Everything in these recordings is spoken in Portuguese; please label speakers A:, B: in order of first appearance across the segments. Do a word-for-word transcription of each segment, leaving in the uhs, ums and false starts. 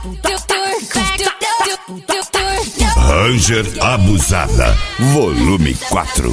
A: Ranger Abusada, volume quatro.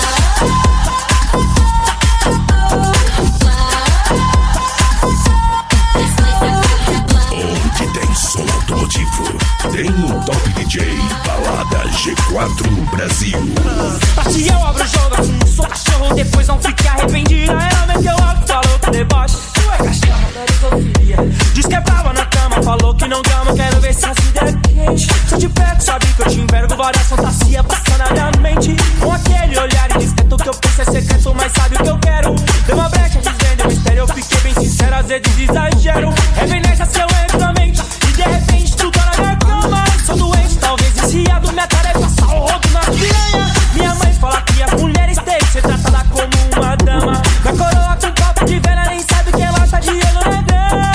A: Onde tem som automotivo, tem um top D J, balada G quatro Brasil.
B: Se eu abro o jogo, assumo, sou cachorro, depois não fica arrependido. Ela meteu algo, falou que deboche, tu é cachorro da lisofilia. Diz que é brava na cama, falou que não gama, quero ver se a vida é quente. Se eu te pego, sabe que eu te envergo, várias fantasias passando na minha mente. Com aquele olhar indiscreto, o que eu penso é secreto, mas sabe o que eu quero. Deu uma brecha, dizendo mistério, eu fiquei bem sincero, às vezes exagero. É veneza se eu entro na mente, e de repente tudo na minha cama. Eu sou doente, talvez viciado, minha tarefa é passar o rodo na piranha. Minha mãe fala que as mulheres têm que ser tratadas como uma dama. Na coroa com papo de velha, nem sabe que ela tá de olho na grana.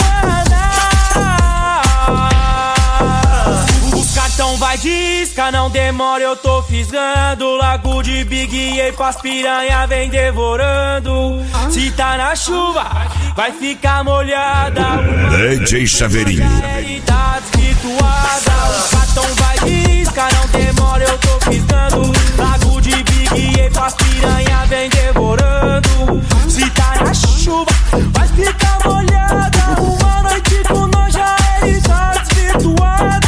B: Os cartão vai de isca, não demora, eu tô fisgando. Lago de Big E pras piranha vem devorando. Se tá na chuva, vai ficar molhada.
A: D J Chaveirinho.
B: Tá desvirtuada. Os cartão vai de isca, não demora, eu tô fisgando. Lago de Big E pras piranha vem devorando. Se tá na chuva, vai ficar molhada. Uma noite com nós já ele tá desvirtuada.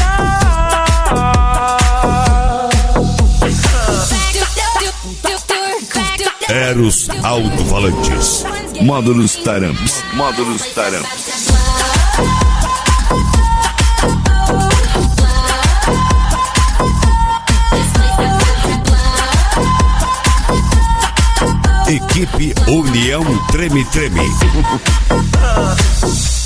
A: Eros Alto-Falantes, módulos Taramps, módulos Taramps. Equipe União Treme Treme.